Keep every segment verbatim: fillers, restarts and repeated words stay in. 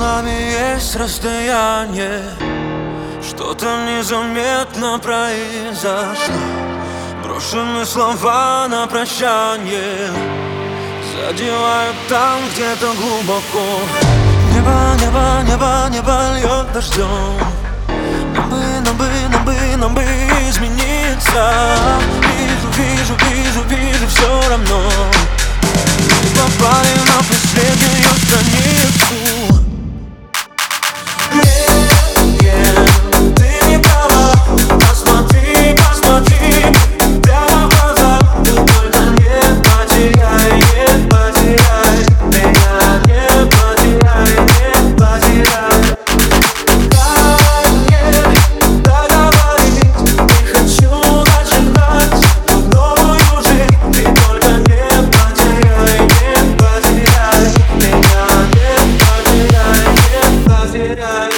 нами есть расстояние, что-то незаметно произошло. Брошены слова на прощание задевают там где-то глубоко. Небо, небо, небо, небо льет дождем. Нам бы, нам бы, нам бы, нам бы измениться. Вижу, вижу, вижу, вижу, все равно мы попали на последнюю страницу. Нет, нет, ты не права. Посмотри, посмотри прямо в глаза. Ты только не потеряй, не потеряй меня, не потеряй, не потеряй. Дай мне договорить, не хочу начинать новую жизнь. Ты только не потеряй, не потеряй меня, не потеряй, не потеряй.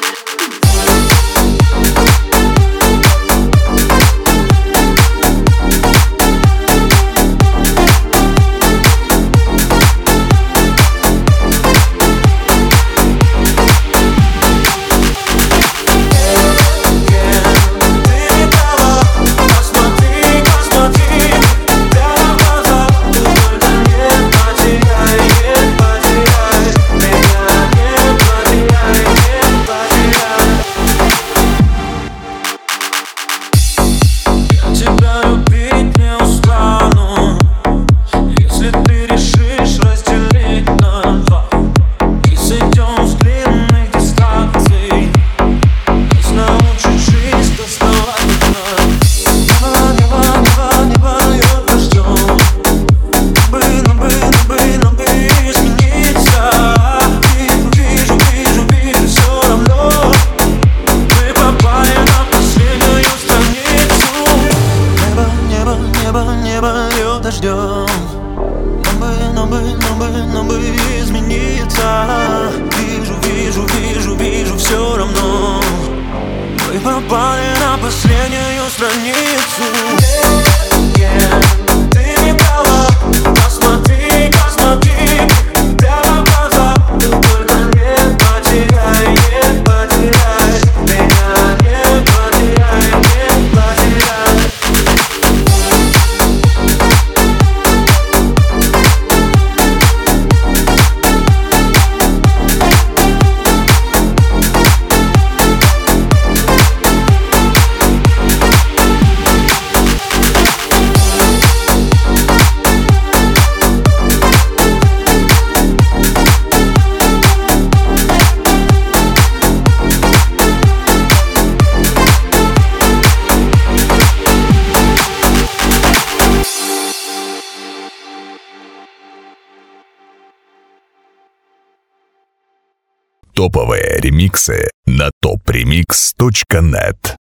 Тебя любить не устану, если ты решишь разделить на два. И сойдем с длинных дистанций, нас научит жизнь доставать одна. Небо, небо, небо, небо льет дождем. Нам бы, нам бы, нам бы, нам бы измениться. Вижу, вижу, вижу, вижу, все равно мы попали на последнюю страницу. Небо, небо, небо льет дождем. Нам бы, нам бы, нам бы, нам бы измениться. Вижу, вижу, вижу, вижу, все равно мы попали на последнюю страницу. Нет, нет, ты не права. Посмотри, посмотри прямо в глаза. Ты только не потеряй, не потеряй меня, не потеряй, не потеряй. Топовые ремиксы на топ ремикс точка нет.